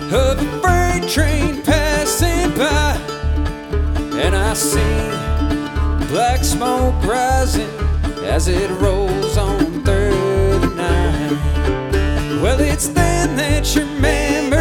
of a freight train passing by, and I see black smoke rising as it rolls on through the night. Well, it's then that you remember